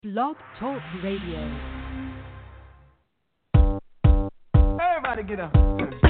Blog Talk Radio. Everybody get up.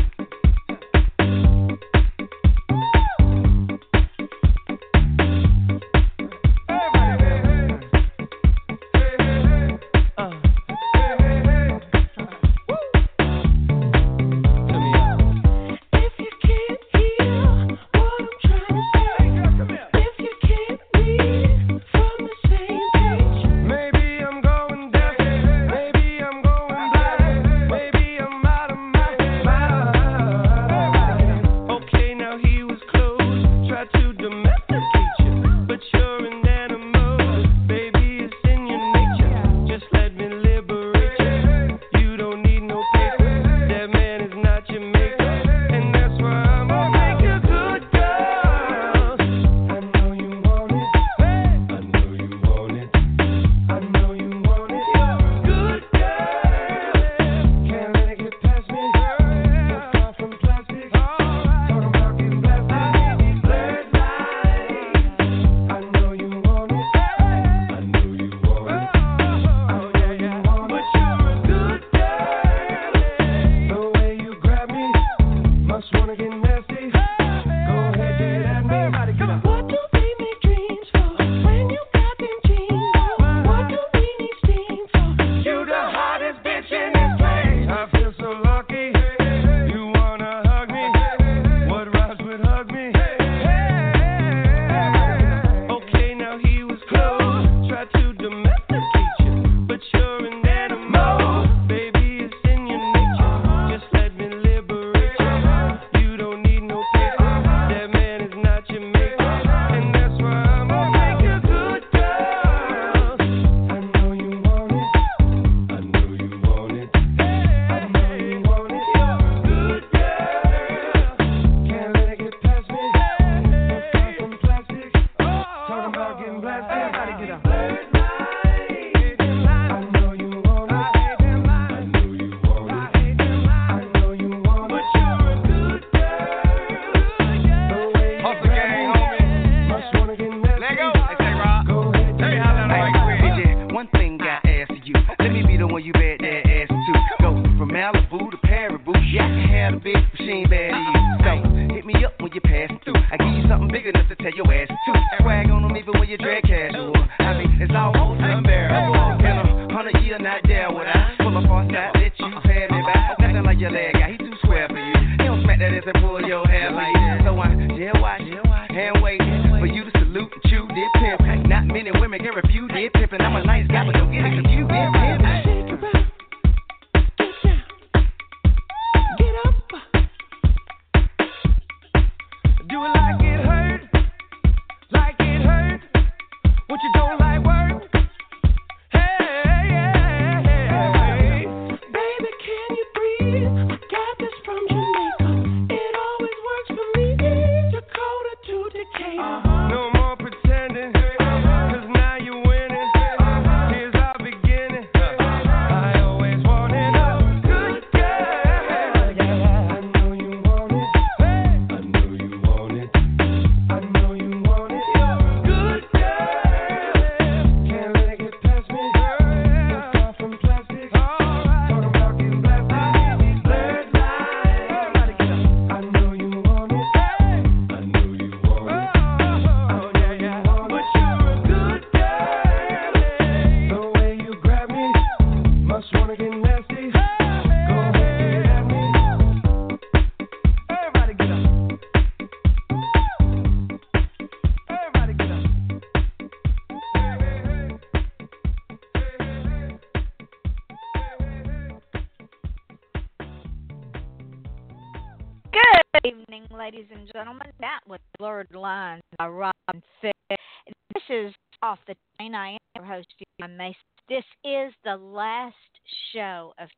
Ladies and gentlemen, that was Blurred Lines by Robin Thicke. This is Off the Chain. I am your host, John Mason. This is the last show of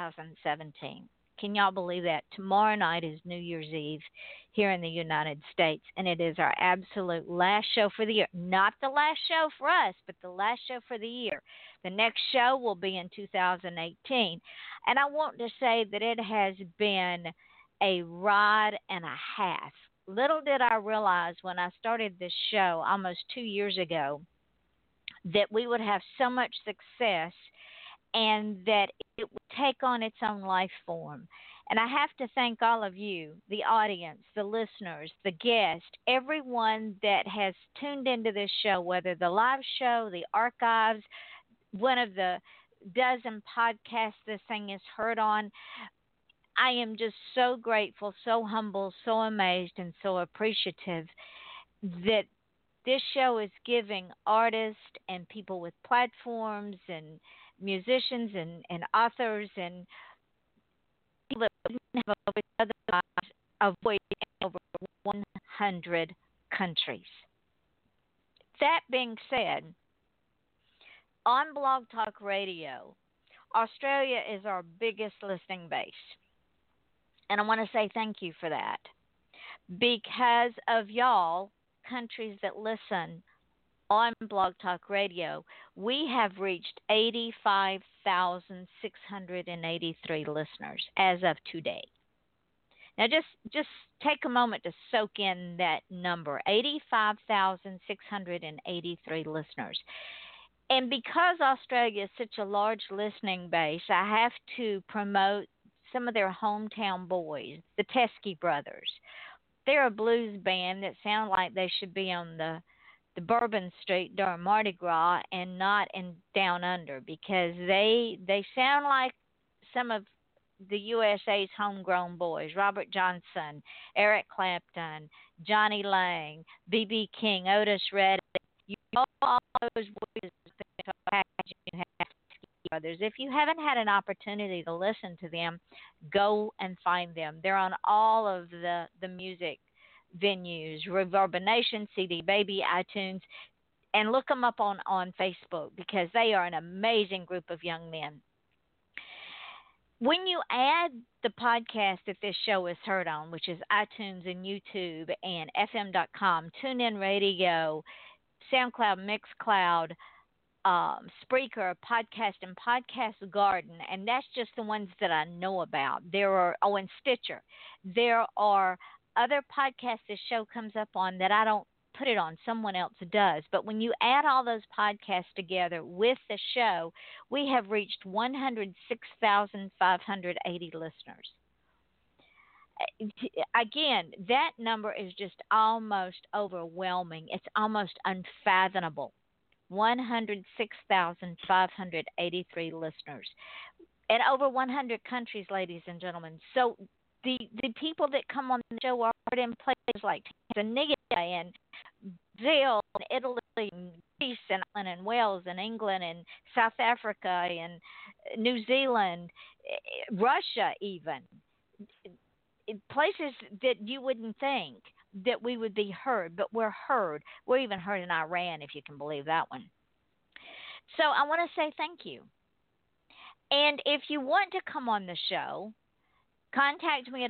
2017. Can y'all believe that? Tomorrow night is New Year's Eve here in the United States, and it is our absolute last show for the year. Not the last show for us, but the last show for the year. The next show will be in 2018. And I want to say that it has been a ride and a half. Little did I realize when I started this show almost 2 years ago that we would have so much success and that it would take on its own life form. And I have to thank all of you, the audience, the listeners, the guests, everyone that has tuned into this show, whether the live show, the archives, one of the dozen podcasts this thing is heard on. I am just so grateful, so humble, so amazed, and so appreciative that this show is giving artists and people with platforms and musicians and authors and people that wouldn't have a voice otherwise a voice in over 100 countries. That being said, on Blog Talk Radio, Australia is our biggest listening base. And I want to say thank you for that. Because of y'all, countries that listen on Blog Talk Radio, we have reached 85,683 listeners as of today. Now, just take a moment to soak in that number, 85,683 listeners. And because Australia is such a large listening base, I have to promote some of their hometown boys, the Teskey Brothers. They're a blues band that sound like they should be on the Bourbon Street during Mardi Gras and not in Down Under, because they sound like some of the USA's homegrown boys: Robert Johnson, Eric Clapton, Johnny Lang, B.B. King, Otis Redding. You know, all those boys you have Brothers. If you haven't had an opportunity to listen to them, go and find them. They're on all of the music venues, Reverberation, CD Baby, iTunes, and look them up on Facebook, because they are an amazing group of young men. When you add the podcast that this show is heard on, which is iTunes and YouTube and FM.com, TuneIn Radio, SoundCloud, Mixcloud, Spreaker, Podcast, and Podcast Garden, and that's just the ones that I know about. There are, and Stitcher. There are other podcasts this show comes up on that I don't put it on, someone else does. But when you add all those podcasts together with the show, we have reached 106,580 listeners. Again, that number is just almost overwhelming. It's almost unfathomable. 106,583 listeners in over 100 countries, ladies and gentlemen. So the people that come on the show are in places like Tanzania and Brazil and Italy and Greece and Ireland and Wales and England and South Africa and New Zealand, Russia even. Places that you wouldn't think that we would be heard, but we're heard. We're even heard in Iran, if you can believe that one. So I want to say thank you. And if you want to come on the show, contact me at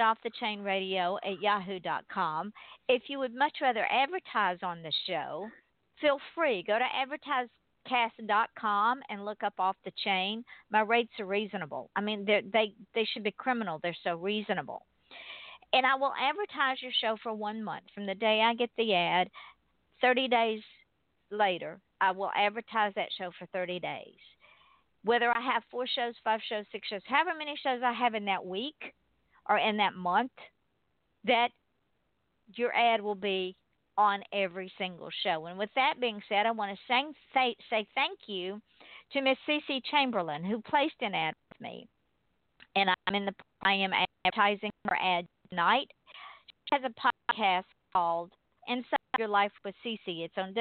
offthechainradio@yahoo.com. If you would much rather advertise on the show, feel free. Go to advertisecast.com and look up Off the Chain. My rates are reasonable. I mean, they should be criminal. They're so reasonable. And I will advertise your show for 1 month. From the day I get the ad, 30 days later, I will advertise that show for 30 days. Whether I have 4 shows, 5 shows, 6 shows, however many shows I have in that week or in that month, that your ad will be on every single show. And with that being said, I want to say thank you to Miss CeCe Chamberlain, who placed an ad with me. And I am advertising her ad tonight. She has a podcast called Inside Your Life with CeCe. It's on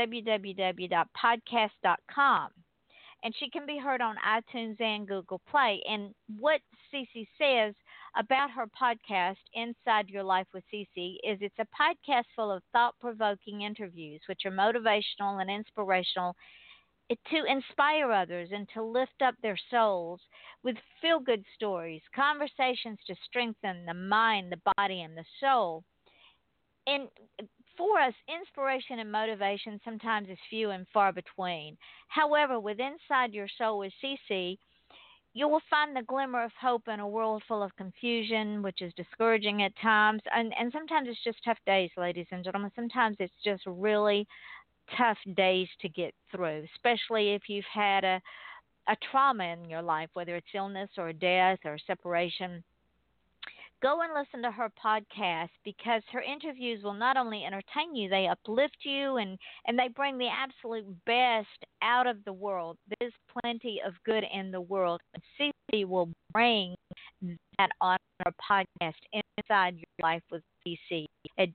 www.podcast.com. And she can be heard on iTunes and Google Play. And what CeCe says about her podcast, Inside Your Life with CeCe, is it's a podcast full of thought-provoking interviews, which are motivational and inspirational to inspire others and to lift up their souls with feel-good stories, conversations to strengthen the mind, the body, and the soul. And for us, inspiration and motivation sometimes is few and far between. However, with Inside Your Soul with CeCe, you will find the glimmer of hope in a world full of confusion, which is discouraging at times. And sometimes it's just tough days, ladies and gentlemen. Sometimes it's just really tough days to get through, especially if you've had a trauma in your life, whether it's illness or death or separation. Go and listen to her podcast because her interviews will not only entertain you, they uplift you and they bring the absolute best out of the world. There's plenty of good in the world. And CC will bring that on her podcast, Inside Your Life with CC, at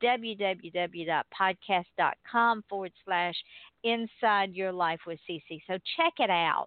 www.podcast.com/Inside Your Life with CC. So check it out.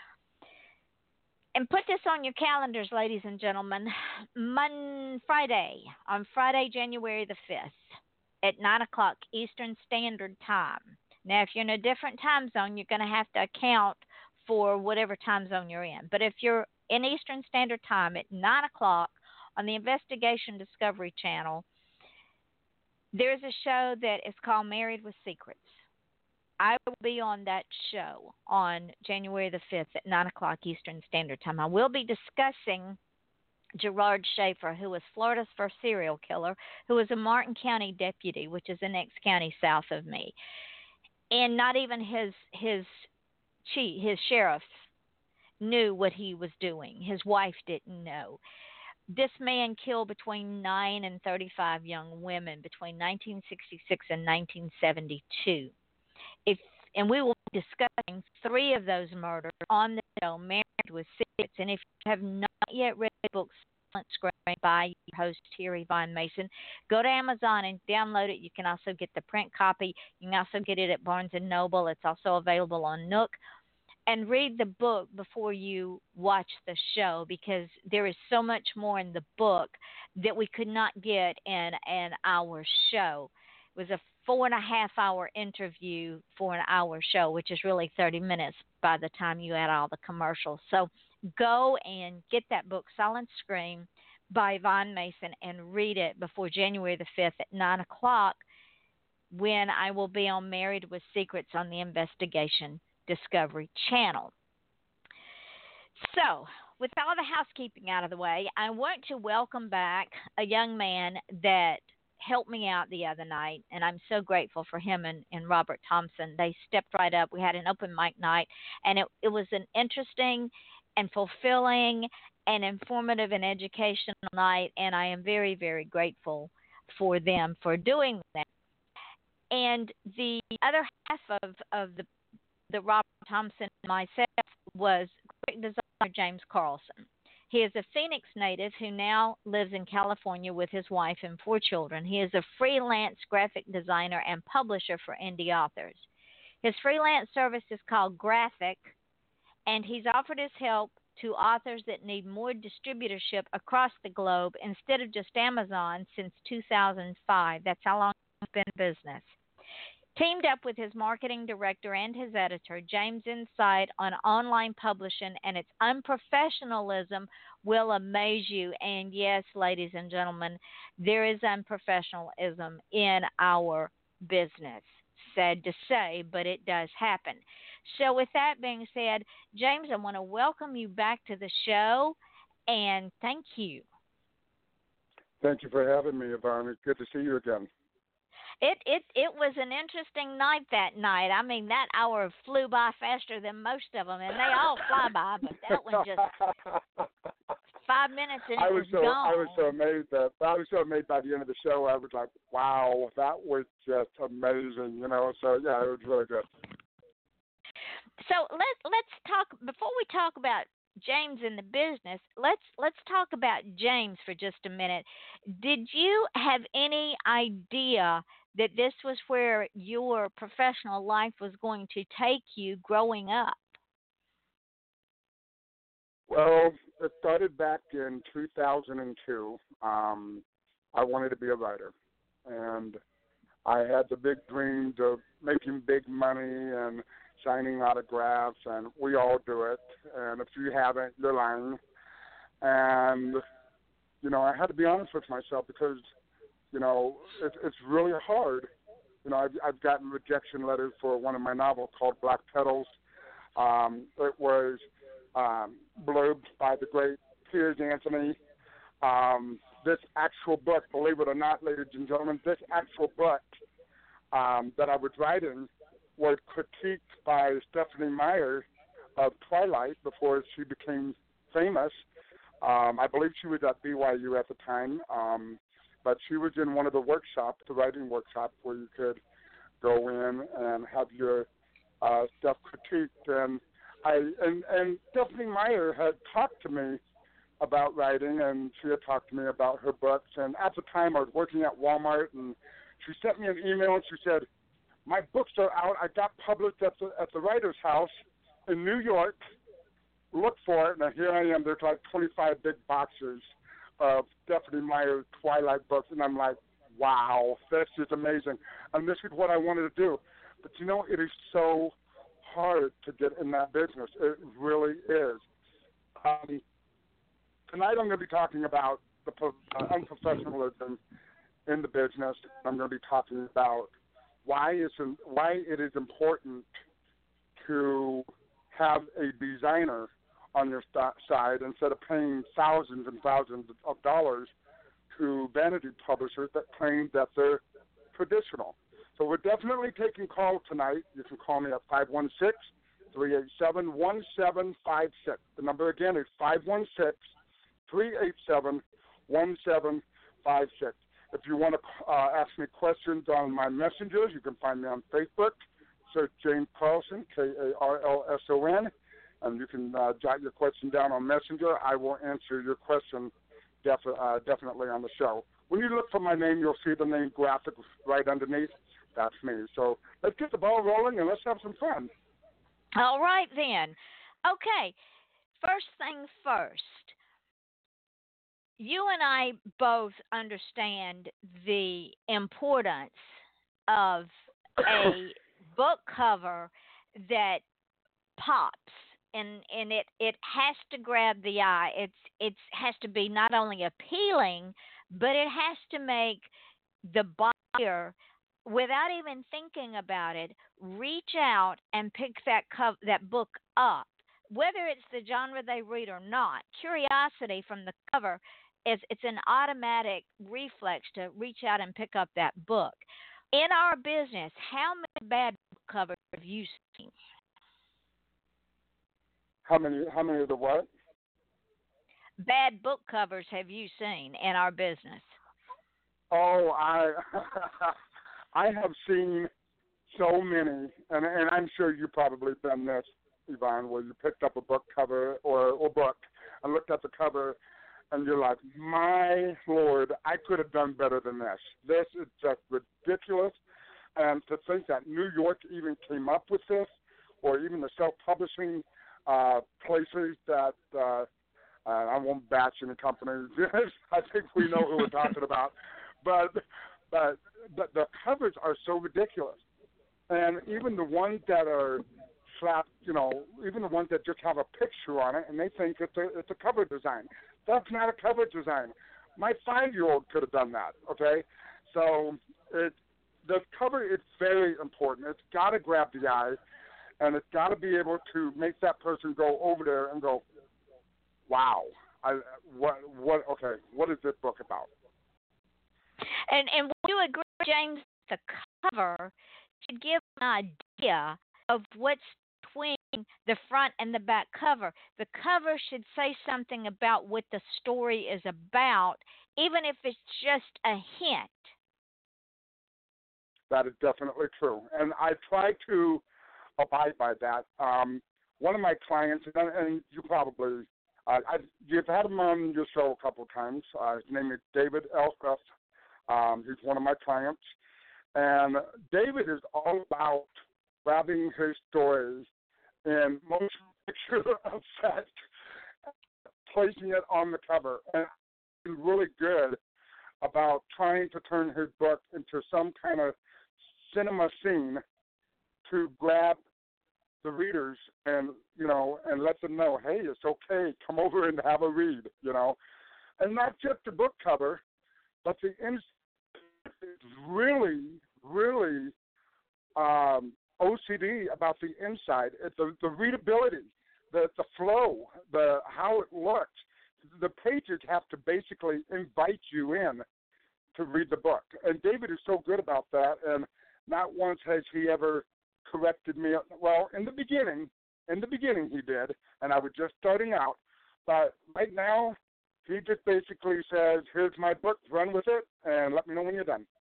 And put this on your calendars, ladies and gentlemen. On Friday, January the 5th, at 9 o'clock Eastern Standard Time. Now, if you're in a different time zone, you're going to have to account for whatever time zone you're in. But if you're in Eastern Standard Time at 9 o'clock on the Investigation Discovery Channel, there's a show that is called Married with Secrets. I will be on that show on January the 5th at 9 o'clock Eastern Standard Time. I will be discussing Gerard Schaefer, who was Florida's first serial killer, who was a Martin County deputy, which is the next county south of me. And not even his sheriff knew what he was doing. His wife didn't know. This man killed between 9 and 35 young women between 1966 and 1972. And we will be discussing 3 of those murders on the show, Married with Secrets. And if you have not yet read the book Silent Scream by your host Terry Von Mason, go to Amazon and download it. You can also get the print copy. You can also get it at Barnes & Noble. It's also available on Nook. And read the book before you watch the show, because there is so much more in the book that we could not get in our show. It was a 4.5-hour interview for an hour show, which is really 30 minutes by the time you add all the commercials. So go and get that book, Silent Scream by Von Mason, and read it before January the 5th at 9 o'clock when I will be on Married with Secrets on the Investigation Discovery Channel. So, with all the housekeeping out of the way, I want to welcome back a young man that helped me out the other night, and I'm so grateful for him and Robert Thompson. They stepped right up. We had an open mic night, and it was an interesting and fulfilling and informative and educational night, and I am very, very grateful for them for doing that. And the other half of the Robert Thompson and myself was graphic designer James Carlson. He is a Phoenix native who now lives in California with his wife and 4 children. He is a freelance graphic designer and publisher for indie authors. His freelance service is called Graphic, and he's offered his help to authors that need more distributorship across the globe instead of just Amazon since 2005. That's how long he's been in business. Teamed up with his marketing director and his editor, James' insight on online publishing and its unprofessionalism will amaze you. And yes, ladies and gentlemen, there is unprofessionalism in our business. Sad to say, but it does happen. So with that being said, James, I want to welcome you back to the show, and thank you. Thank you for having me, Yvonne. It's good to see you again. It was an interesting night that night. I mean, that hour flew by faster than most of them, and they all fly by, but that one just 5 minutes and it was gone. I was so amazed by the end of the show. I was like, wow, that was just amazing, you know. So yeah, it was really good. So let's talk before we talk about James in the business. Let's talk about James for just a minute. Did you have any idea that this was where your professional life was going to take you growing up? Well, it started back in 2002. I wanted to be a writer, and I had the big dreams of making big money and signing autographs, and we all do it. And if you haven't, you're lying. And, you know, I had to be honest with myself because, you know, it's really hard. You know, I've gotten rejection letters for one of my novels called Black Petals. It was blurbed by the great Piers Anthony. This actual book, believe it or not, ladies and gentlemen, this actual book that I was writing was critiqued by Stephanie Meyer of Twilight before she became famous. I believe she was at BYU at the time, but she was in one of the workshops, the writing workshop, where you could go in and have your stuff critiqued. And Stephanie Meyer had talked to me about writing, and she had talked to me about her books. And at the time, I was working at Walmart, and she sent me an email, and she said, "My books are out. I got published at the Writers' House in New York. Look for it." And here I am. There's like 25 big boxes of Stephanie Meyer's Twilight books, and I'm like, wow, that's just amazing. And this is what I wanted to do. But, you know, it is so hard to get in that business. It really is. Tonight I'm going to be talking about the unprofessionalism in the business. I'm going to be talking about why it is important to have a designer on your side instead of paying thousands and thousands of dollars to vanity publishers that claim that they're traditional. So we're definitely taking calls tonight. You can call me at 516-387-1756. The number again is 516-387-1756. If you want to ask me questions on my messengers, you can find me on Facebook. Search James Carlson, Karlson, and you can jot your question down on Messenger. I will answer your question definitely on the show. When you look for my name, you'll see the name graphic right underneath. That's me. So let's get the ball rolling and let's have some fun. All right, then. Okay, first things first. You and I both understand the importance of a book cover that pops, and it has to grab the eye. It has to be not only appealing, but it has to make the buyer, without even thinking about it, reach out and pick that book up, whether it's the genre they read or not. Curiosity from the cover it's an automatic reflex to reach out and pick up that book. In our business, how many bad book covers have you seen? How many of the what? Bad book covers have you seen in our business? Oh, I have seen so many, and I'm sure you've probably done this, Yvonne, where you picked up a book cover or book and looked at the cover, and you're like, my Lord, I could have done better than this. This is just ridiculous. And to think that New York even came up with this, or even the self-publishing places that I won't bash any companies. I think we know who we're talking about. But the covers are so ridiculous. And even the ones that are slapped, even the ones that just have a picture on it, and they think it's a cover design. That's not a cover design. My 5-year-old could have done that, okay? So the cover is very important. It's got to grab the eye, and it's got to be able to make that person go over there and go, wow, what is this book about? And would you agree, James, the cover should give an idea of what's between the front and the back cover? The cover should say something about what the story is about, even if it's just a hint. That is definitely true. And I try to abide by that. One of my clients, and you probably, you've had him on your show a couple of times. His name is David Elcroft. He's one of my clients. And David is all about grabbing his stories in motion picture effect, placing it on the cover. And he's really good about trying to turn his book into some kind of cinema scene to grab the readers and let them know, hey, it's okay, come over and have a read, And not just the book cover, but the inside is really, really OCD about the inside. It's the readability, the flow, how it looks. The pages have to basically invite you in to read the book. And David is so good about that, and not once has he ever corrected me. Well, in the beginning he did, and I was just starting out. But right now, he just basically says, "Here's my book, run with it, and let me know when you're done."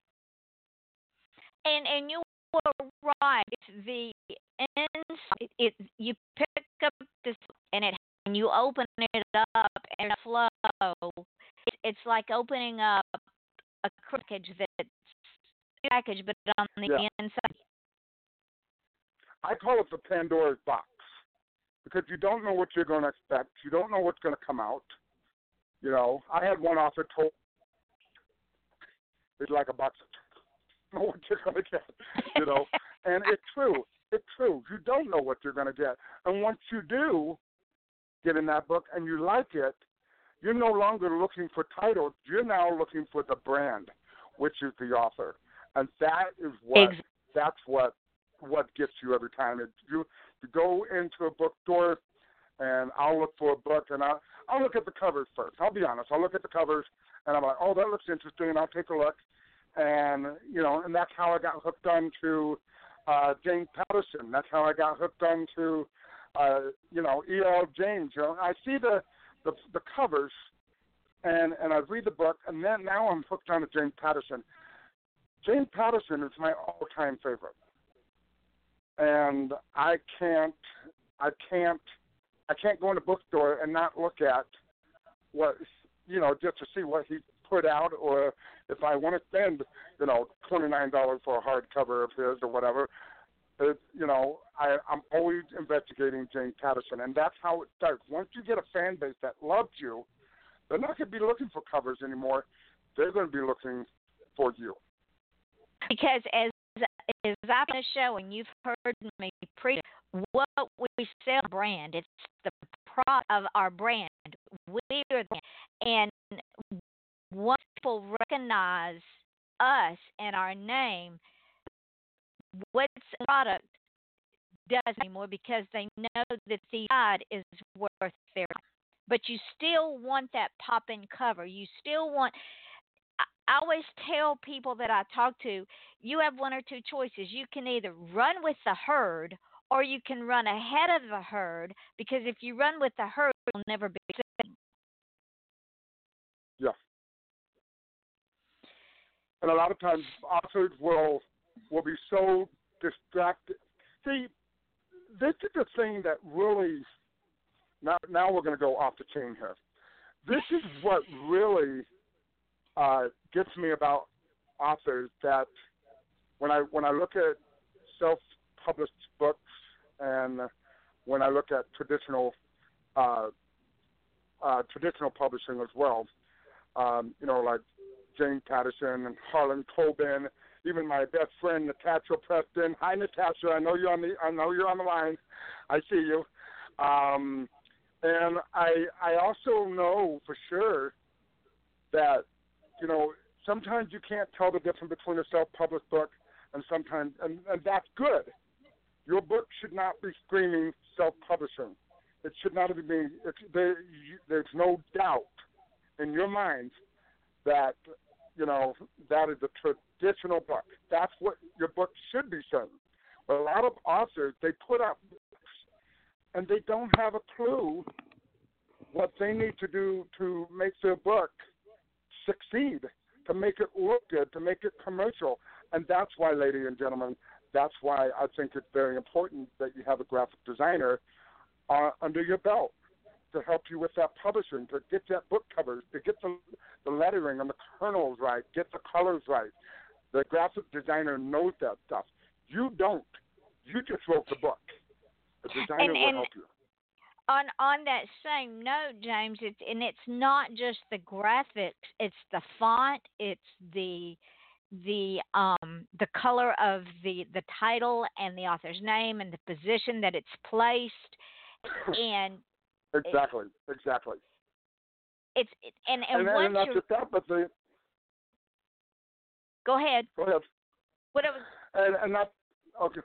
And you were right. The inside, you pick up this, and when you open it up and flow, it's like opening up a package that's a package, but on the inside. I call it the Pandora's box because you don't know what you're going to expect. You don't know what's going to come out. You know, I had one author told it's like a box of you don't know what you're going to get, you know. And it's true. It's true. You don't know what you're going to get. And once you do get in that book and you like it, you're no longer looking for titles. You're now looking for the brand, which is the author. And that is what gets you every time. You go into a bookstore, and I'll look for a book, and I'll look at the covers first. I'll be honest. I'll look at the covers, and I'm like, oh, that looks interesting, and I'll take a look. And, you know, and that's how I got hooked on to James Patterson. That's how I got hooked on to, you know, E.L. James. You know, I see the covers, and I read the book, and then now I'm hooked on to James Patterson. James Patterson is my all-time favorite. And I can't go in a bookstore and not look at what, you know, just to see what he put out, or if I want to spend, you know, $29 for a hardcover of his or whatever. You know, I'm always investigating James Patterson, and that's how it starts. Once you get a fan base that loves you, they're not going to be looking for covers anymore. They're going to be looking for you. Because as I'm going to show, and you've heard me preach, what we sell brand. It's the product of our brand. We are the brand. And once people recognize us and our name, what's the product doesn't anymore because they know that the ad is worth their time. But you still want that pop-in cover. You still want. I always tell people that I talk to, you have one or two choices. You can either run with the herd or you can run ahead of the herd, because if you run with the herd, you'll never be seen. Yeah. And a lot of times authors will be so distracted. See, this is the thing that really, now we're going to go off the chain here. This is what really gets me about authors, that when I look at self-published books and when I look at traditional publishing as well, you know, like James Patterson and Harlan Coben, even my best friend Natasha Preston. Hi, Natasha. I know you're on the line. I see you. And I also know for sure that, you know, sometimes you can't tell the difference between a self-published book and sometimes, and that's good. Your book should not be screaming self-publishing. It should not be. There's no doubt in your mind that, you know, that is a traditional book. That's what your book should be saying. But a lot of authors, they put out books and they don't have a clue what they need to do to make their book succeed, to make it look good, to make it commercial. And that's why, ladies and gentlemen, that's why I think it's very important that you have a graphic designer under your belt to help you with that publishing, to get that book covers, to get the lettering and the kernels right, get the colors right. The graphic designer knows that stuff. You don't. You just wrote the book. The designer will help you. On that same note, James, it's not just the graphics; it's the font, it's the color of the title and the author's name and the position that it's placed, and exactly. It's and not just that, but the. Go ahead. What it was. And not okay.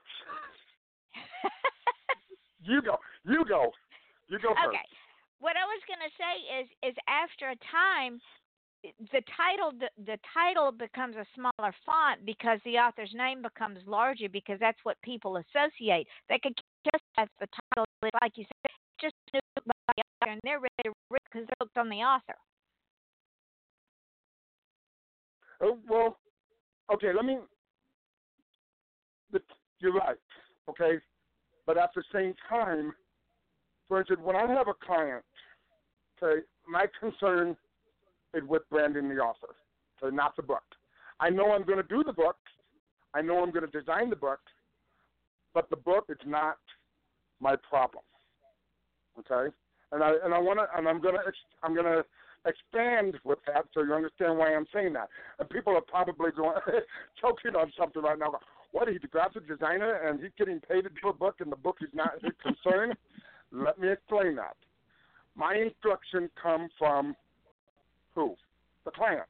You go. You go first. Okay. What I was going to say is after a time, the title becomes a smaller font because the author's name becomes larger because that's what people associate. They could just as the title, like you said, just a new book by the author, and they're ready to read because they're hooked on the author. Oh, well, okay. You're right. Okay, but at the same time, for instance, when I have a client, okay, my concern is with branding the author, okay, not the book. I know I'm going to do the book. I know I'm going to design the book, but the book is not my problem. Okay, and I'm going to expand with that so you understand why I'm saying that. And people are probably going choking on something right now. What, he's a graphic designer and he's getting paid to do a book and the book is not his concern? Let me explain that. My instructions come from who? The client.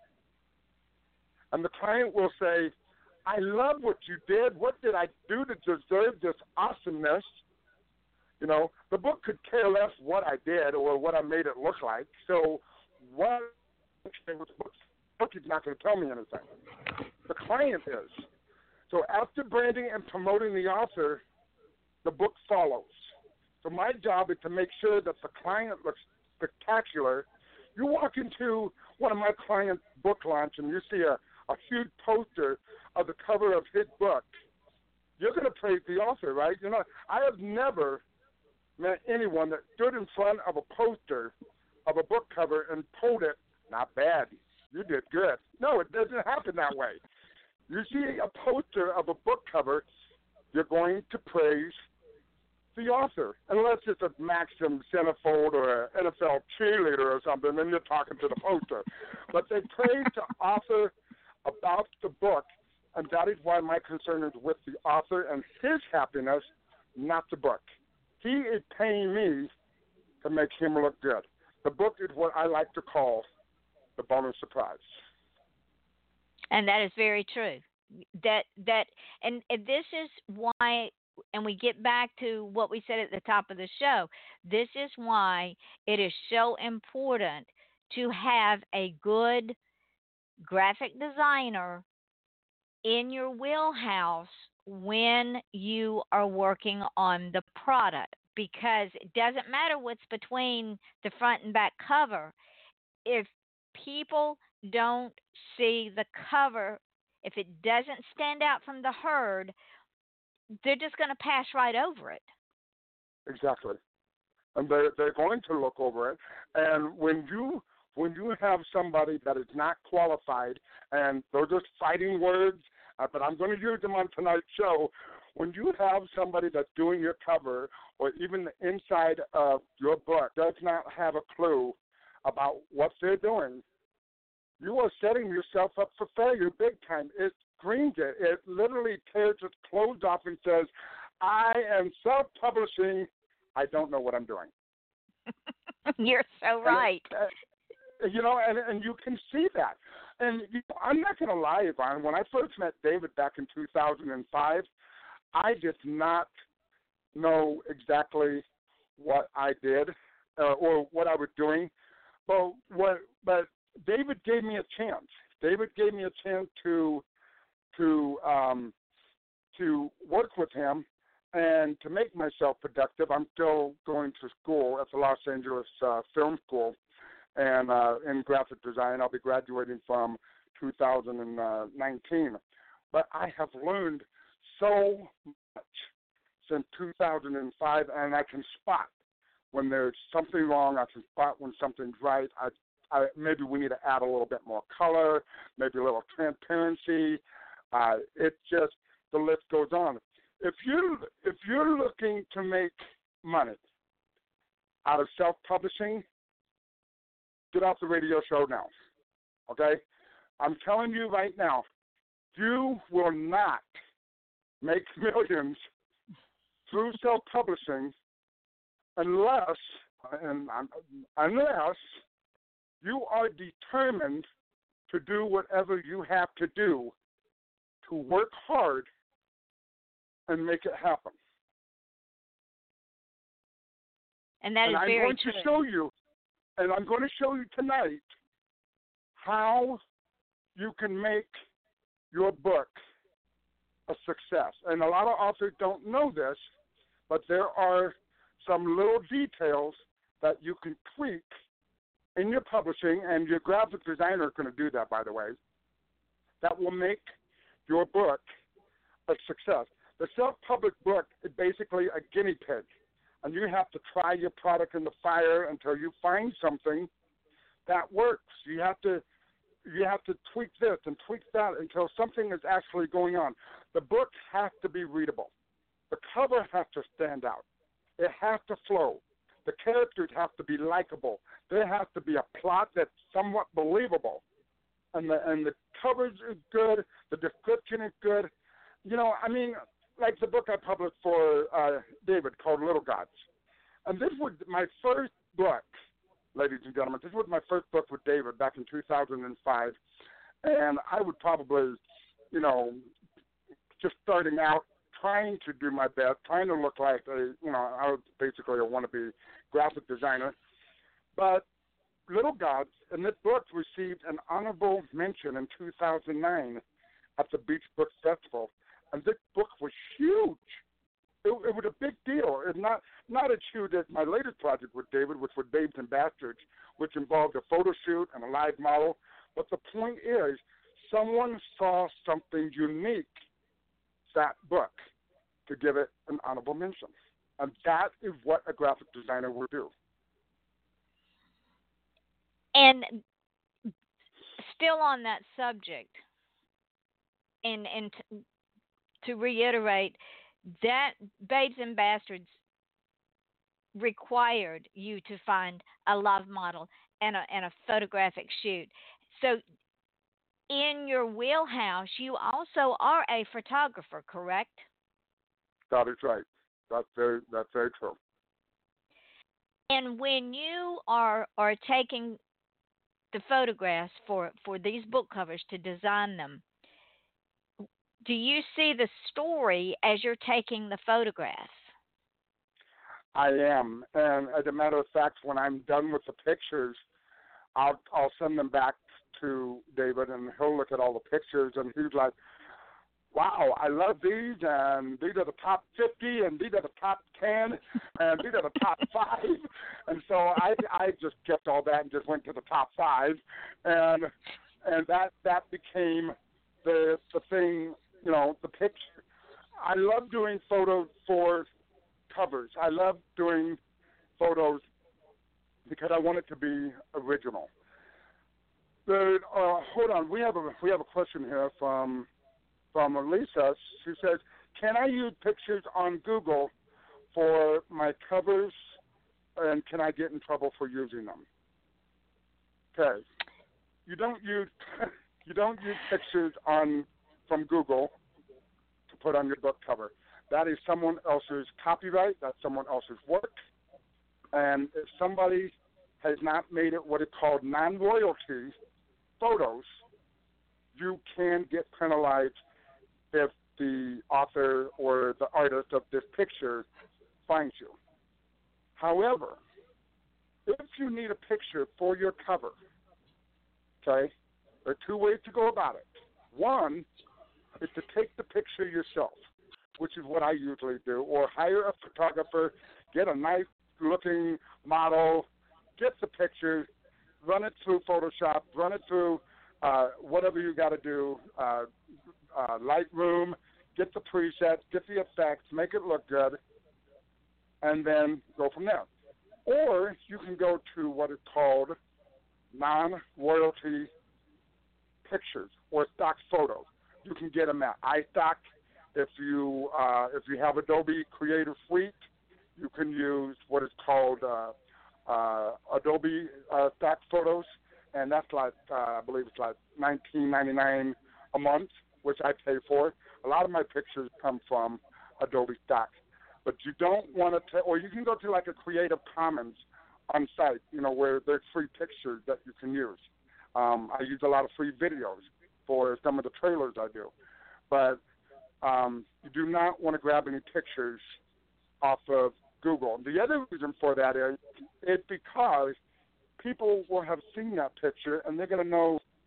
And the client will say, I love what you did. What did I do to deserve this awesomeness? You know, the book could care less what I did or what I made it look like. So what the book is not going to tell me anything. The client is. So after branding and promoting the author, the book follows. So my job is to make sure that the client looks spectacular. You walk into one of my clients' book launch and you see a huge poster of the cover of his book. You're going to praise the author, right? You know, I have never met anyone that stood in front of a poster of a book cover and told it, not bad, you did good. No, it doesn't happen that way. You see a poster of a book cover, you're going to praise the author. Unless it's a Maxim centerfold or an NFL cheerleader or something, then you're talking to the poster. But they praise the author about the book, and that is why my concern is with the author and his happiness, not the book. He is paying me to make him look good. The book is what I like to call the bonus surprise. And that is very true. And this is why, and we get back to what we said at the top of the show, this is why it is so important to have a good graphic designer in your wheelhouse when you are working on the product, because it doesn't matter what's between the front and back cover. If people don't see the cover, if it doesn't stand out from the herd, they're just going to pass right over it. Exactly. And they're going to look over it. And when you have somebody that is not qualified, and those are fighting words, but I'm going to use them on tonight's show. When you have somebody that's doing your cover or even the inside of your book does not have a clue about what they're doing, you are setting yourself up for failure big time. It screams it. It literally tears its clothes off and says, I am self-publishing. I don't know what I'm doing. You're so right. And you can see that. And I'm not going to lie, Yvonne. When I first met David back in 2005, I did not know exactly what I did or what I was doing. But David gave me a chance. David gave me a chance to work with him and to make myself productive. I'm still going to school at the Los Angeles Film School and in graphic design. I'll be graduating from 2019. But I have learned so much since 2005, and I can spot when there's something wrong. I can spot when something's right. Maybe we need to add a little bit more color, maybe a little transparency. It just, the list goes on. If you're looking to make money out of self-publishing, get off the radio show now, okay? I'm telling you right now, you will not make millions through self-publishing unless you are determined to do whatever you have to do to work hard and make it happen. And that is very true. And I'm going to show you tonight how you can make your book a success. And a lot of authors don't know this, but there are some little details that you can tweak in your publishing, and your graphic designer is going to do that, by the way, that will make your book a success. The self-published book is basically a guinea pig, and you have to try your product in the fire until you find something that works. You have to tweak this and tweak that until something is actually going on. The book has to be readable. The cover has to stand out. It has to flow. The characters have to be likable. There has to be a plot that's somewhat believable. And the coverage is good. The description is good. You know, I mean, like the book I published for David called Little Gods. And this was my first book, ladies and gentlemen. This was my first book with David back in 2005. And I would probably, you know, just starting out, trying to do my best, trying to look like I was basically a wannabe graphic designer. But Little Gods, and this book received an honorable mention in 2009 at the Beach Book Festival. And this book was huge. It was a big deal. It's not as huge as my latest project with David, which was Babes and Bastards, which involved a photo shoot and a live model. But the point is, someone saw something unique, that book, to give it an honorable mention. And that is what a graphic designer will do. And still on that subject, and to reiterate, that Babes and Bastards required you to find a live model and a photographic shoot. So in your wheelhouse, you also are a photographer, correct? That is right. That's very true. And when you are taking the photographs for these book covers to design them, do you see the story as you're taking the photographs? I am. And as a matter of fact, when I'm done with the pictures, I'll send them back to David, and he'll look at all the pictures, and he's like, wow, I love these, and these are the top 50, and these are the top 10, and these are the top 5. And so I just kept all that and just went to the top 5, and that became the thing, you know, the picture. I love doing photos for covers. I love doing photos because I want it to be original. Hold on, we have a question here from Elisa. She says, can I use pictures on Google for my covers, and can I get in trouble for using them? Okay. You don't use pictures from Google to put on your book cover. That is someone else's copyright. That's someone else's work. And if somebody has not made it what is called non-royalty photos, you can get penalized if the author or the artist of this picture finds you. However, if you need a picture for your cover, okay, there are two ways to go about it. One is to take the picture yourself, which is what I usually do, or hire a photographer, get a nice-looking model, get the picture, run it through Photoshop, run it through whatever you got to do, Lightroom, get the presets, get the effects, make it look good, and then go from there. Or you can go to what is called non-royalty pictures or stock photos. You can get them at iStock. If you have Adobe Creative Suite, you can use what is called Adobe stock photos, and that's like I believe it's like $19.99 a month, which I pay for. A lot of my pictures come from Adobe stock, but you don't want to, or you can go to like a Creative Commons on site, you know, where there's free pictures that you can use. I use a lot of free videos for some of the trailers I do, but you do not want to grab any pictures off of Google. The other reason for that is because people will have seen that picture and they're going to know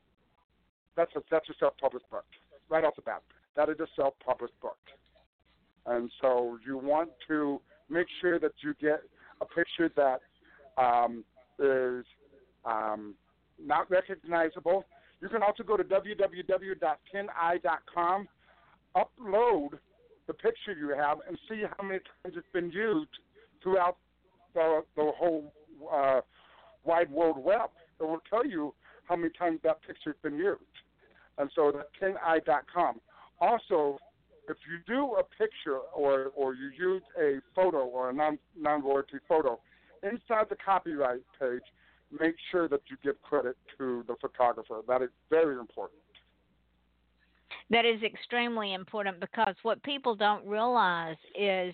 that's a self-published book right off the bat. That is a self-published book, and so you want to make sure that you get a picture that is not recognizable. You can also go to www.tineye.com, upload the picture you have, and see how many times it's been used throughout the whole wide world web. It will tell you how many times that picture's been used. And so that's tineye.com. Also, if you do a picture or you use a photo or a non-royalty photo, inside the copyright page, make sure that you give credit to the photographer. That is very important. That is extremely important, because what people don't realize is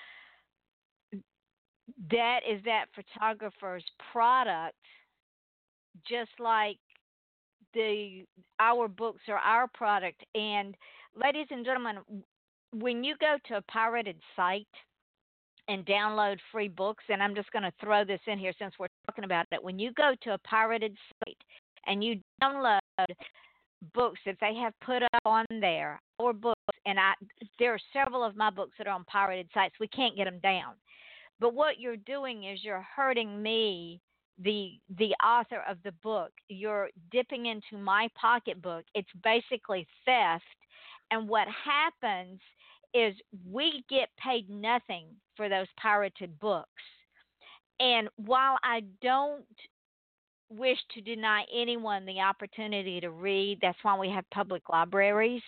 that photographer's product, just like our books are our product. And ladies and gentlemen, when you go to a pirated site and download free books, and I'm just going to throw this in here since we're talking about it, when you go to a pirated site and you download books that they have put up on there, or books, and there are several of my books that are on pirated sites, we can't get them down. But what you're doing is you're hurting me, the author of the book. You're dipping into my pocketbook. It's basically theft. And what happens is we get paid nothing for those pirated books. And while I don't wish to deny anyone the opportunity to read, that's why we have public libraries,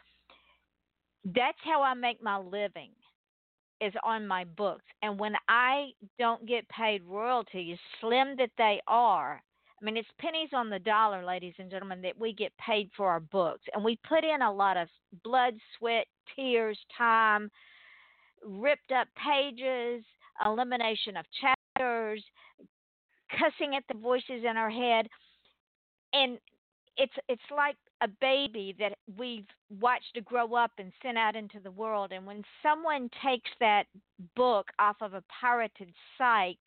that's how I make my living, is on my books. And when I don't get paid royalties, slim that they are, I mean, it's pennies on the dollar, ladies and gentlemen, that we get paid for our books. And we put in a lot of blood, sweat, tears, time, ripped up pages, elimination of chapters, cussing at the voices in our head. And it's like a baby that we've watched to grow up and sent out into the world. And when someone takes that book off of a pirated site,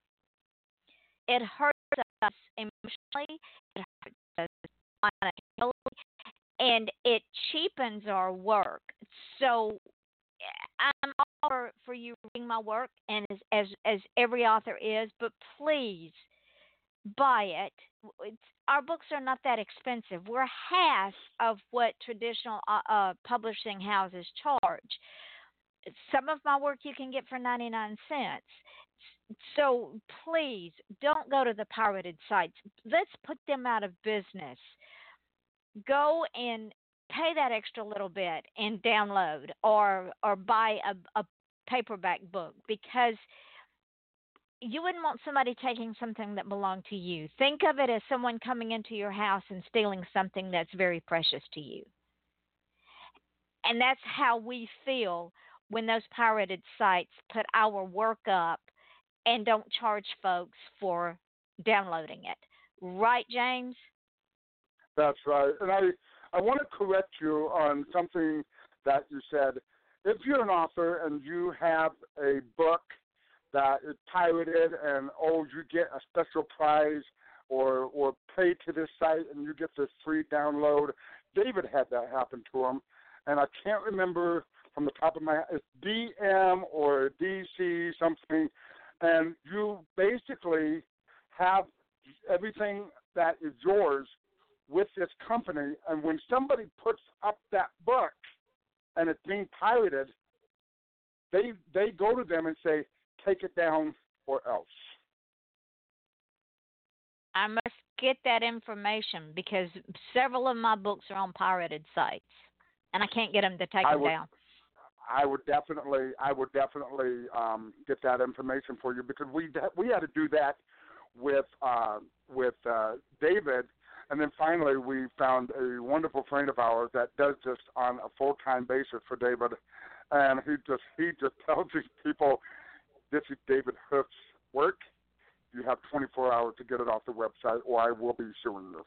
it hurts us emotionally, it hurts us financially, and it cheapens our work. So I'm all for you reading my work, and as every author is, but please buy it. Our books are not that expensive. We're half of what traditional publishing houses charge. Some of my work you can get for 99 cents. So please don't go to the pirated sites. Let's put them out of business. Go and pay that extra little bit and download or buy a paperback book, because you wouldn't want somebody taking something that belonged to you. Think of it as someone coming into your house and stealing something that's very precious to you. And that's how we feel when those pirated sites put our work up and don't charge folks for downloading it. Right, James? That's right. And I want to correct you on something that you said. If you're an author and you have a book that is pirated and, you get a special prize or pay to this site and you get this free download. David had that happen to him, and I can't remember from the top of my head. It's DM or DC something, and you basically have everything that is yours with this company, and when somebody puts up that book and it's being pirated, they go to them and say, take it down or else. I must get that information, because several of my books are on pirated sites, and I can't get them to take them down. I would definitely get that information for you, because we had to do that with David, and then finally we found a wonderful friend of ours that does this on a full-time basis for David, and he just tells these people, this is David Hoof's work. You have 24 hours to get it off the website, or I will be suing you.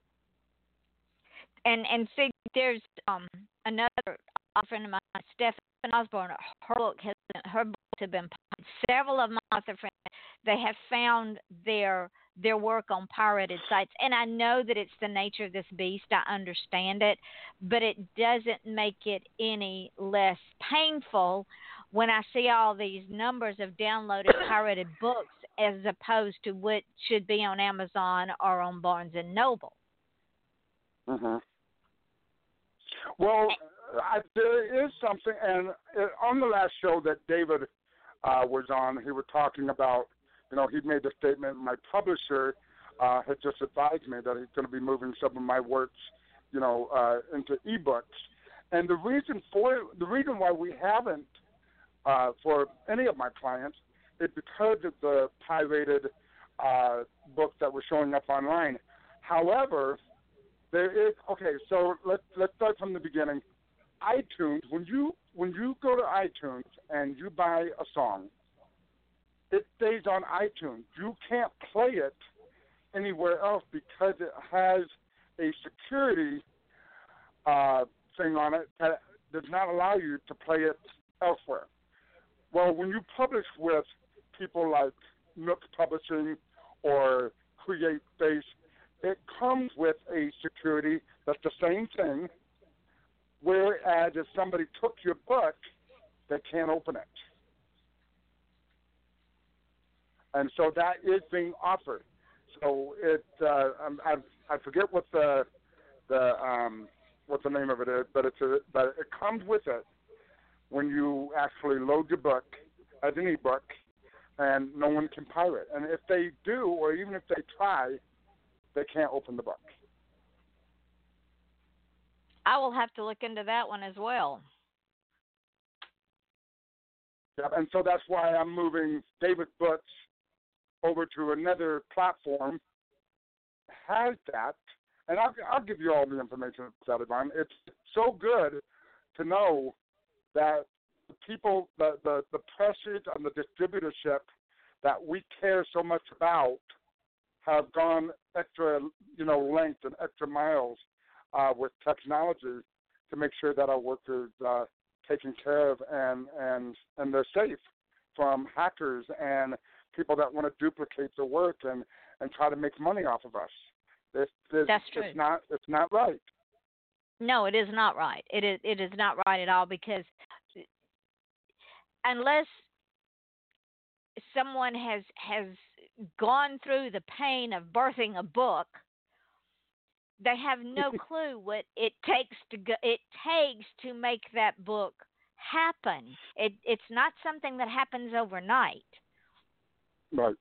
And see, there's another friend of mine, Stephanie Osborne. Her books have been published. Several of my author friends, they have found their their work on pirated sites. And I know that it's the nature of this beast. I understand it, but it doesn't make it any less painful when I see all these numbers of downloaded pirated books as opposed to what should be on Amazon or on Barnes and Noble. Mm-hmm. Well, there is something, and on the last show that David was on, he was talking about, he made the statement, my publisher had just advised me that he's going to be moving some of my works, into ebooks. And the reason why we haven't, for any of my clients, is because of the pirated books that were showing up online. However, there is, so let's start from the beginning. iTunes, when you go to iTunes and you buy a song, it stays on iTunes. You can't play it anywhere else because it has a security thing on it that does not allow you to play it elsewhere. Well, when you publish with people like Nook Publishing or CreateSpace, it comes with a security that's the same thing, whereas if somebody took your book, they can't open it. And so that is being offered. So I forget what the name of it is, but but it comes with it when you actually load your book as an ebook, and no one can pirate. And if they do, or even if they try, they can't open the book. I will have to look into that one as well. Yeah, and so that's why I'm moving David Books over to another platform. Has that, and I'll give you all the information about it. It's so good to know that the people, the pressures and the distributorship that we care so much about have gone extra, length and extra miles with technology to make sure that our work is taken care of and they're safe from hackers and people that want to duplicate the work and try to make money off of us. That's true. It's not right. No, it is not right. It is not right at all, because unless someone has gone through the pain of birthing a book, they have no clue what it takes to make that book happen. It's not something that happens overnight. Right.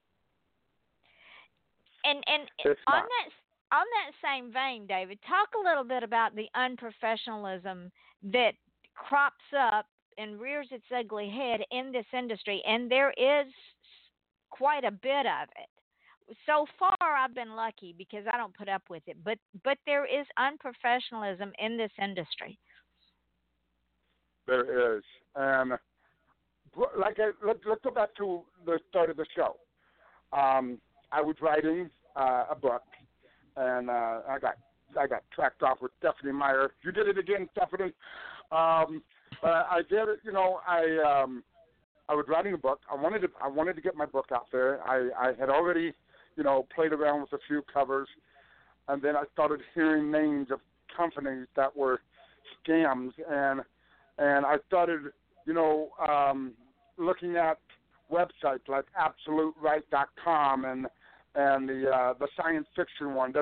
And on that same vein, David, talk a little bit about the unprofessionalism that crops up and rears its ugly head in this industry, and there is quite a bit of it. So far, I've been lucky because I don't put up with it, but there is unprofessionalism in this industry. There is, and let's go back to the start of the show. I was writing a book, and I got tracked off with Stephanie Meyer. You did it again, Stephanie. But I did it. I was writing a book. I wanted to get my book out there. I had already, played around with a few covers, and then I started hearing names of companies that were scams, and I started, looking at websites like AbsoluteRight.com and the science fiction one,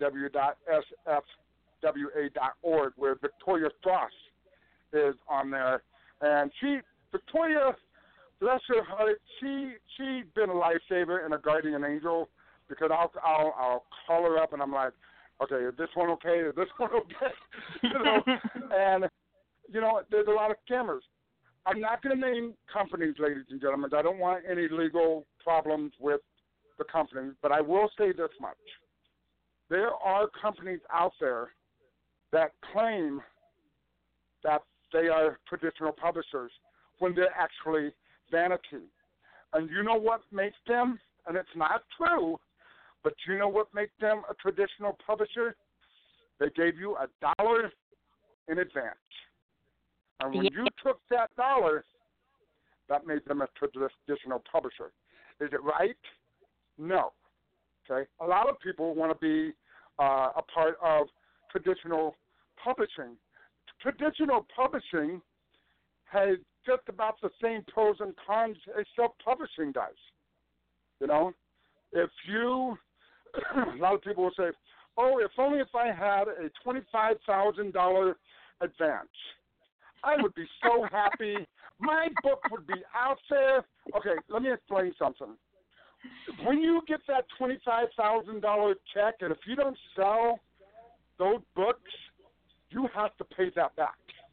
www.sfwa.org, where Victoria Frost is on there, and Victoria, bless her heart, she's been a lifesaver and a guardian angel, because I'll call her up and I'm like, okay, is this one okay? Is this one okay? And there's a lot of scammers. I'm not going to name companies, ladies and gentlemen. I don't want any legal problems with the companies, but I will say this much. There are companies out there that claim that they are traditional publishers when they're actually vanity. And you know what makes them, and it's not true, but you know what makes them a traditional publisher? They gave you $1 in advance. And when you took that $1, that made them a traditional publisher. Is it right? No. Okay, a lot of people want to be a part of traditional publishing. Traditional publishing has just about the same pros and cons as self-publishing does. You know, if you, a lot of people will say, oh, if only if I had a $25,000 advance, I would be so happy. My book would be out there. Okay, let me explain something. When you get that $25,000 check, and if you don't sell those books, you have to pay that back.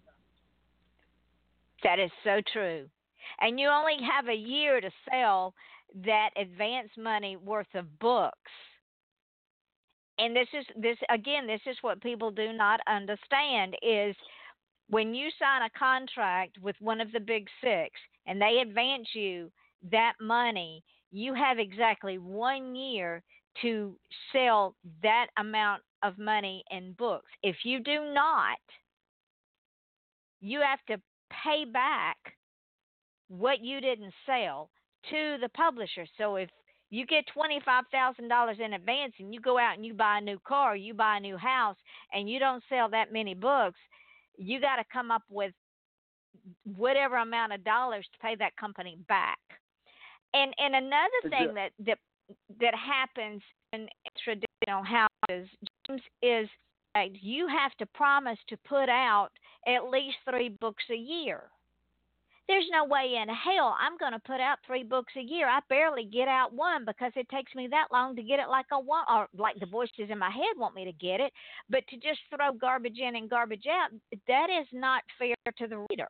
That is so true. And you only have a year to sell that advance money worth of books. And this is what people do not understand is when you sign a contract with one of the big six and they advance you that money, you have exactly 1 year to sell that amount of money in books. If you do not, you have to pay back what you didn't sell to the publisher. So if you get $25,000 in advance and you go out and you buy a new car, you buy a new house, and you don't sell that many books, you got to come up with whatever amount of dollars to pay that company back. And another thing that happens in traditional houses, James, is that you have to promise to put out at least 3 books a year. There's no way in hell I'm going to put out 3 books a year. I barely get out one because it takes me that long to get it like I want, or like the voices in my head want me to get it. But to just throw garbage in and garbage out, that is not fair to the reader.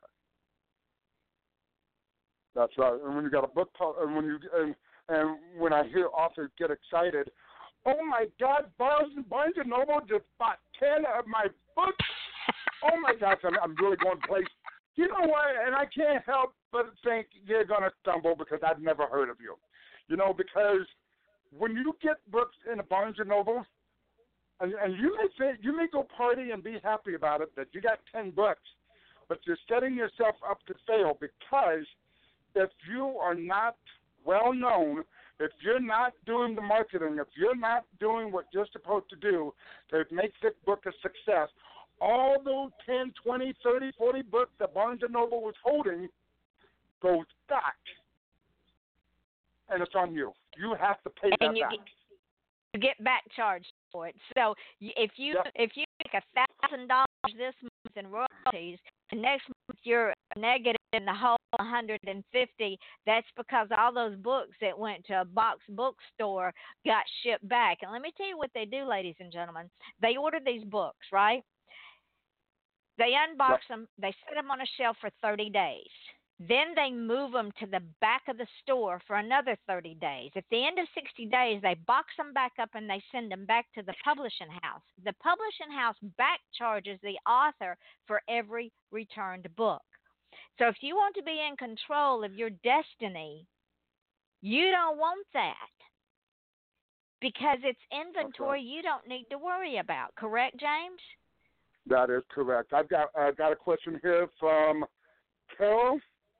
That's right. And when you got a book, and when I hear authors get excited, oh my God, Barnes & Noble just bought 10 of my books. Oh my gosh, I'm really going to place. You know what? And I can't help but think you're going to stumble because I've never heard of you. You know, because when you get books in a Barnes & Noble, and you may go party and be happy about it that you got 10 books, but you're setting yourself up to fail because if you are not well known, if you're not doing the marketing, if you're not doing what you're supposed to do to make this book a success, all those 10, 20, 30, 40 books that Barnes & Noble was holding goes back. And it's on you. You have to pay that back. You get back charged for it. So if you make $1,000 this month in royalties, the next month you're negative in the whole 150. That's because all those books that went to a box bookstore got shipped back. And let me tell you what they do, ladies and gentlemen. They order these books, right? They unbox them. They set them on a shelf for 30 days. Then they move them to the back of the store for another 30 days. At the end of 60 days, they box them back up and they send them back to the publishing house. The publishing house back charges the author for every returned book. So if you want to be in control of your destiny, you don't want that because it's inventory you don't need to worry about. Correct, James? That is correct. I've got a question here from Carol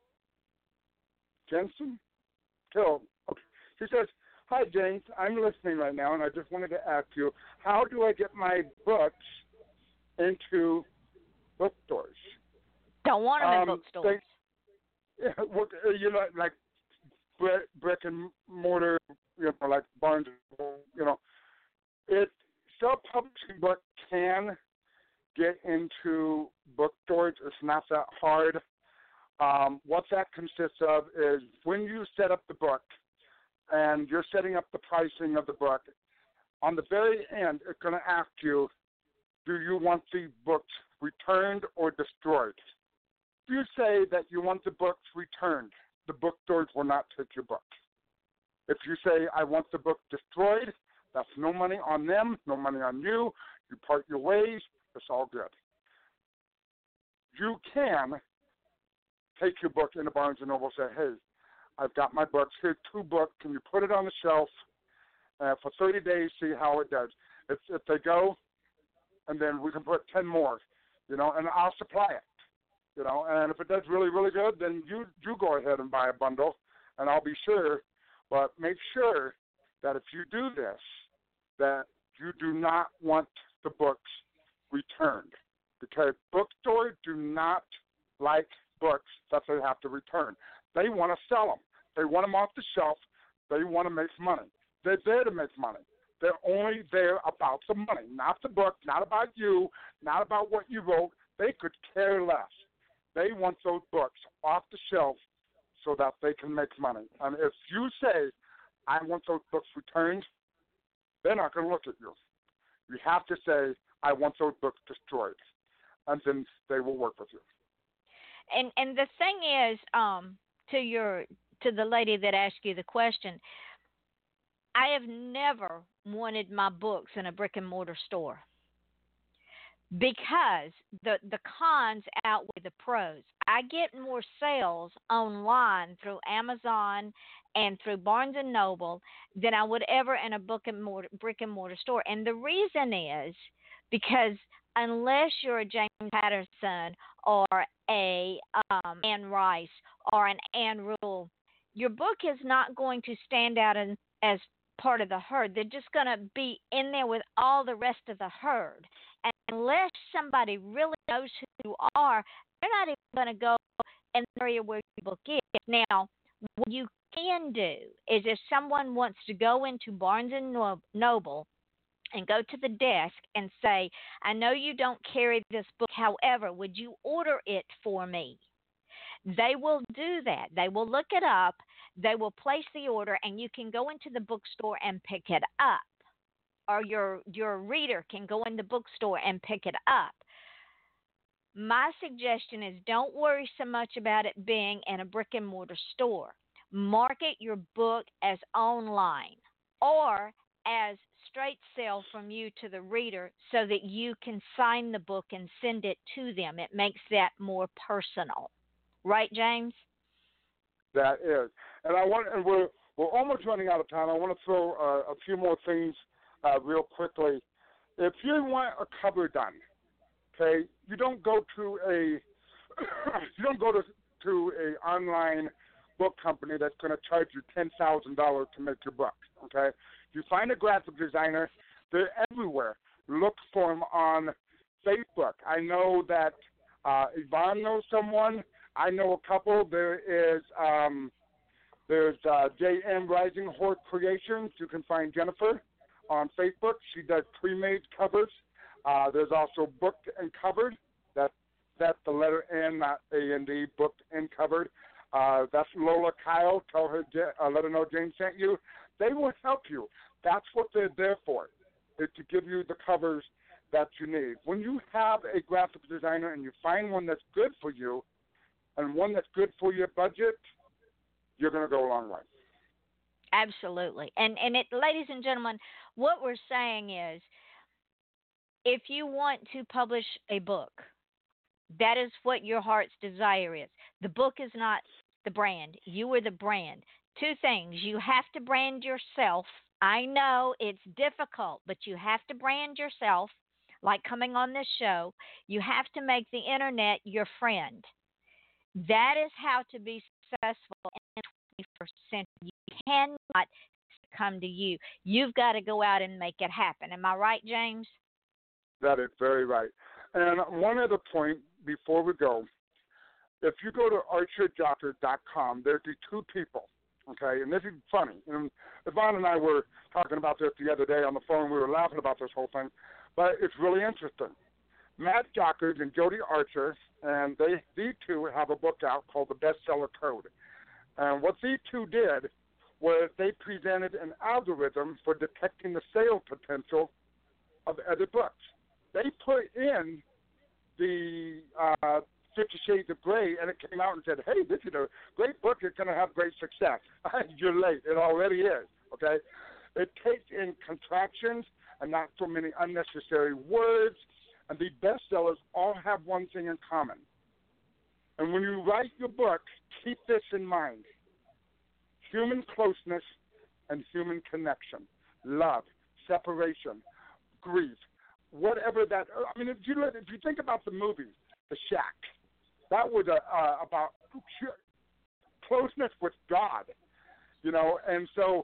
Jensen. Carol, okay. She says, "Hi James, I'm listening right now, and I just wanted to ask you, how do I get my books into bookstores?" Don't want them in bookstores. You know, like brick and mortar, you know, like Barnes. You know, self-publishing book can get into bookstores. It's not that hard. What that consists of is when you set up the book and you're setting up the pricing of the book, on the very end, it's going to ask you, do you want the books returned or destroyed? If you say that you want the books returned, the bookstores will not take your book. If you say, I want the book destroyed, that's no money on them, no money on you. You part your ways. It's all good. You can take your book into Barnes & Noble and say, hey, I've got my books. Here's 2 books. Can you put it on the shelf for 30 days, see how it does? If they go, and then we can put 10 more, you know, and I'll supply it, you know. And if it does really, really good, then you go ahead and buy a bundle, and I'll be sure. But make sure that if you do this, that you do not want the books returned, because bookstores do not like books that they have to return. They want to sell them. They want them off the shelf. They want to make money. They're there to make money. They're only there about the money, not the book, not about you, not about what you wrote. They could care less. They want those books off the shelf so that they can make money. And if you say, I want those books returned, they're not going to look at you. You have to say, I want those books destroyed, and then they will work with you. And the thing is, to the lady that asked you the question, I have never wanted my books in a brick and mortar store because the cons outweigh the pros. I get more sales online through Amazon and through Barnes and Noble than I would ever in a brick and mortar store. And the reason is because unless you're a James Patterson or a Anne Rice or an Anne Rule, your book is not going to stand out as part of the herd. They're just going to be in there with all the rest of the herd. And unless somebody really knows who you are, they're not even going to go in the area where your book is. Now, what you can do is if someone wants to go into Barnes and Noble and go to the desk and say, I know you don't carry this book, however, would you order it for me? They will do that. They will look it up. They will place the order, and you can go into the bookstore and pick it up. Or your reader can go in the bookstore and pick it up. My suggestion is don't worry so much about it being in a brick and mortar store. Market your book as online or as straight sale from you to the reader so that you can sign the book and send it to them. It makes that more personal. Right, James? That is. And we're almost running out of time. I want to throw a few more things real quickly. If you want a cover done, okay, you don't go to a a online book company that's going to charge you $10,000 to make your book. Okay, you find a graphic designer. They're everywhere. Look for them on Facebook. I know that Yvonne knows someone. I know a couple. There's J.M. Rising Horse Creations. You can find Jennifer on Facebook. She does pre-made covers. There's also Booked and Covered. That's the letter N, not A-N-D, Booked and Covered. That's Lola Kyle. Tell her, let her know James sent you. They will help you. That's what they're there for, is to give you the covers that you need. When you have a graphic designer and you find one that's good for you and one that's good for your budget, you're going to go a long way. Absolutely. And ladies and gentlemen, what we're saying is if you want to publish a book, that is what your heart's desire is. The book is not the brand. You are the brand. Two things. You have to brand yourself. I know it's difficult, but you have to brand yourself, like coming on this show. You have to make the internet your friend. That is how to be successful in the 21st century. You cannot come to you. You've got to go out and make it happen. Am I right, James? That is very right. And one other point before we go, if you go to archerjocker.com, there's these two people, okay, and this is funny. And Yvonne and I were talking about this the other day on the phone. We were laughing about this whole thing, but it's really interesting. Matt Jockers and Jody Archer, and these two have a book out called The Bestseller Code. And what these two did was they presented an algorithm for detecting the sale potential of other books. They put in the 50 Shades of Grey, and it came out and said, hey, this is a great book. It's going to have great success. You're late. It already is, okay? It takes in contractions and not so many unnecessary words, and the bestsellers all have one thing in common. And when you write your book, keep this in mind. Human closeness and human connection, love, separation, grief, whatever that. I mean, if you think about the movie, The Shack, that was about closeness with God, you know. And so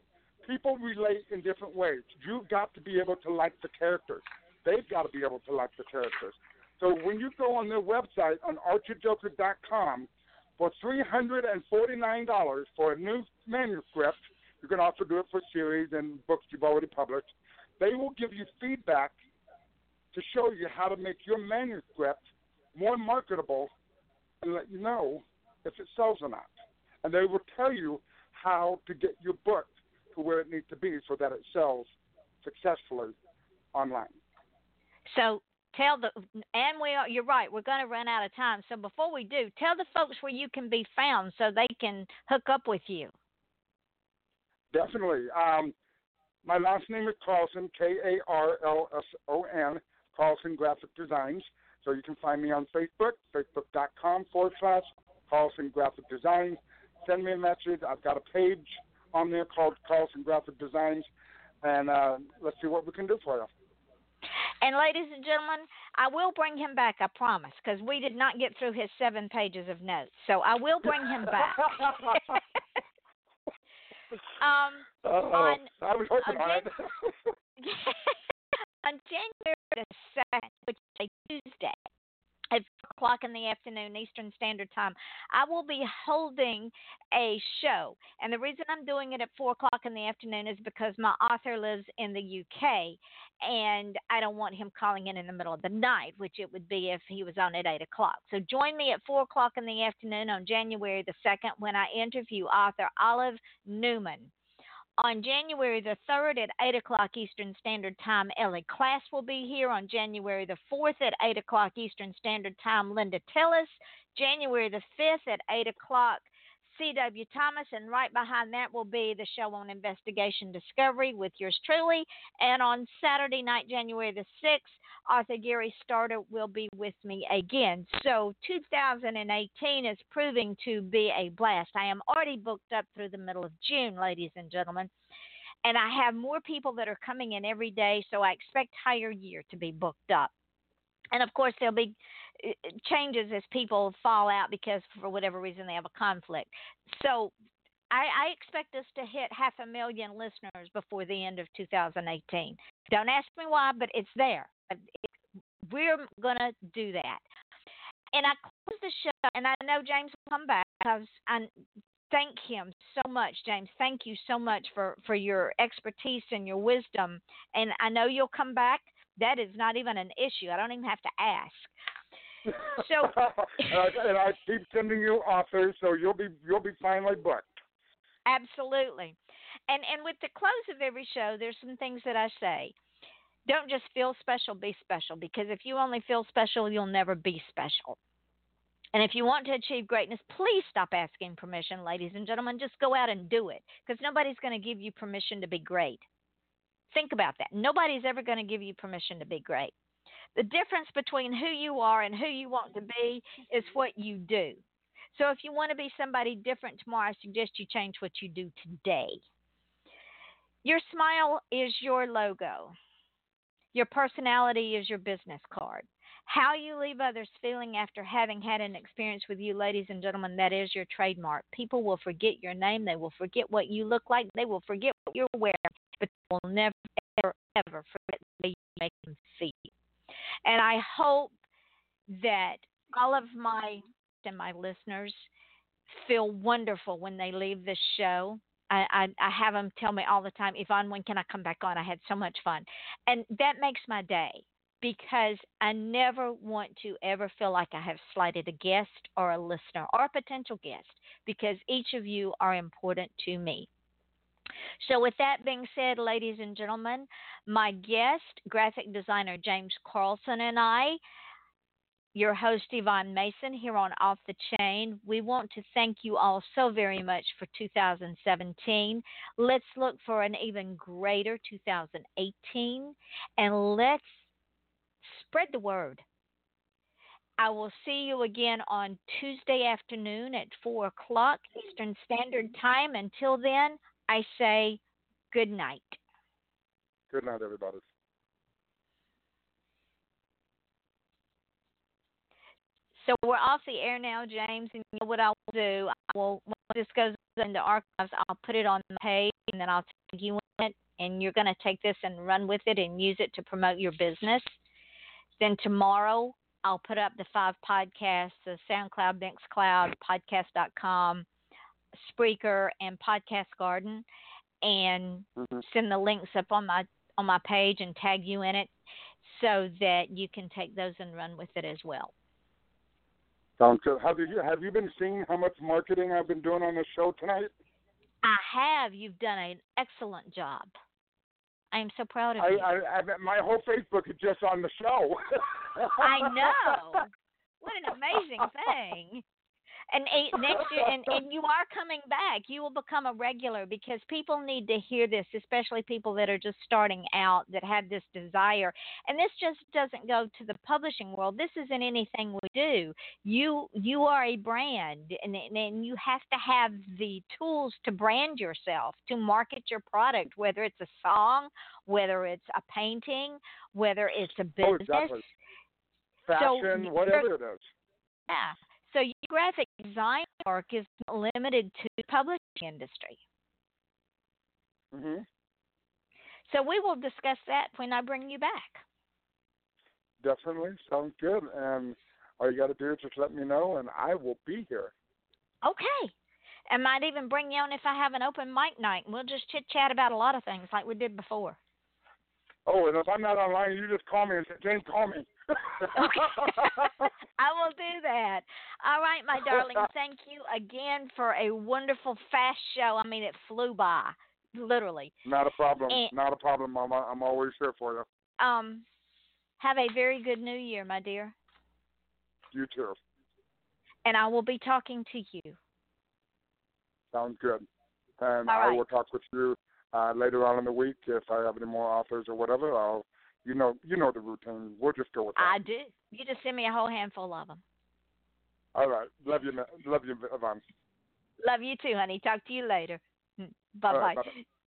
people relate in different ways. You've got to be able to like the characters. They've got to be able to like the characters. So when you go on their website on archerjoker.com for $349 for a new manuscript, you can also do it for series and books you've already published. They will give you feedback to show you how to make your manuscript more marketable and let you know if it sells or not. And they will tell you how to get your book to where it needs to be so that it sells successfully online. So you're right, we're going to run out of time. So before we do, tell the folks where you can be found so they can hook up with you. Definitely. My last name is Carlson, Karlson, Carlson Graphic Designs. So you can find me on Facebook, facebook.com/Carlson Graphic Designs. Send me a message. I've got a page on there called Carlson Graphic Designs, and let's see what we can do for you. And ladies and gentlemen, I will bring him back, I promise, because we did not get through his 7 pages of notes. So I will bring him back. I was hoping on it. On January the 2nd, which is a Tuesday, at 4 o'clock in the afternoon, Eastern Standard Time, I will be holding a show. And the reason I'm doing it at 4 o'clock in the afternoon is because my author lives in the UK, and I don't want him calling in the middle of the night, which it would be if he was on at 8 o'clock. So join me at 4 o'clock in the afternoon on January the 2nd when I interview author Olive Newman. On January the 3rd at 8 o'clock Eastern Standard Time, Ellie Class will be here. On January the 4th at 8 o'clock Eastern Standard Time, Linda Tillis. January the 5th at 8 o'clock, C.W. Thomas. And right behind that will be the show on Investigation Discovery with yours truly. And on Saturday night, January the 6th, Arthur Gary Starter will be with me again. So 2018 is proving to be a blast. I am already booked up through the middle of June, ladies and gentlemen. And I have more people that are coming in every day, so I expect higher year to be booked up. And, of course, there'll be changes as people fall out because for whatever reason they have a conflict. So I expect us to hit 500,000 listeners before the end of 2018. Don't ask me why, but it's there. We're going to do that. And I close the show, and I know James will come back because I thank him so much, James. Thank you so much for your expertise and your wisdom. And I know you'll come back. That is not even an issue. I don't even have to ask. So, and I keep sending you authors, so you'll be finally booked. Absolutely. And with the close of every show, there's some things that I say. Don't just feel special, be special. Because if you only feel special, you'll never be special. And if you want to achieve greatness, please stop asking permission, ladies and gentlemen. Just go out and do it. Because nobody's going to give you permission to be great. Think about that. Nobody's ever going to give you permission to be great. The difference between who you are and who you want to be is what you do. So if you want to be somebody different tomorrow, I suggest you change what you do today. Your smile is your logo. Your personality is your business card. How you leave others feeling after having had an experience with you, ladies and gentlemen, that is your trademark. People will forget your name. They will forget what you look like. They will forget what you're wearing, but they will never, ever, ever forget the way you make them feel. And I hope that all of my listeners feel wonderful when they leave this show. I have them tell me all the time, Yvonne, when can I come back on? I had so much fun. And that makes my day because I never want to ever feel like I have slighted a guest or a listener or a potential guest because each of you are important to me. So with that being said, ladies and gentlemen, my guest, graphic designer James Carlson, and I, your host Yvonne Mason here on Off the Chain, we want to thank you all so very much for 2017. Let's look for an even greater 2018, and let's spread the word. I will see you again on Tuesday afternoon at 4 o'clock Eastern Standard Time. Until then, I say good night. Good night, everybody. So we're off the air now, James, and you know what I will do? I will, when this goes into archives, I'll put it on the page, and then I'll tag you in it, and you're going to take this and run with it and use it to promote your business. Then tomorrow, I'll put up the 5 podcasts, the SoundCloud, Mixcloud, Podcast.com, Spreaker, and Podcast Garden, and send the links up on my page and tag you in it so that you can take those and run with it as well. Sounds good. Have you been seeing how much marketing I've been doing on the show tonight? I have. You've done an excellent job. I am so proud of you. My whole Facebook is just on the show. I know. What an amazing thing. And next year, and you are coming back. You will become a regular because people need to hear this, especially people that are just starting out that have this desire. And this just doesn't go to the publishing world. This isn't anything we do. You are a brand, and you have to have the tools to brand yourself, to market your product, whether it's a song, whether it's a painting, whether it's a business. Oh, exactly. Fashion, whatever it is. Yeah. So your graphic design work is not limited to the publishing industry. Mhm. So we will discuss that when I bring you back. Definitely. Sounds good. And all you got to do is just let me know, and I will be here. Okay. I might even bring you on if I have an open mic night, and we'll just chit-chat about a lot of things like we did before. Oh, and if I'm not online, you just call me and say, Jane, call me. Okay. I will do that. All right, my darling. Thank you again for a wonderful, fast show. I mean, it flew by, literally. Not a problem. And, not a problem, Mama. I'm always here for you. Have a very good New Year, my dear. You too. And I will be talking to you. Sounds good. And All right. I will talk with you later on in the week if I have any more offers or whatever. You know the routine. We'll just go with that. I do. You just send me a whole handful of them. All right. Love you, Yvonne. Love you too, honey. Talk to you later. Bye-bye. All right, bye-bye.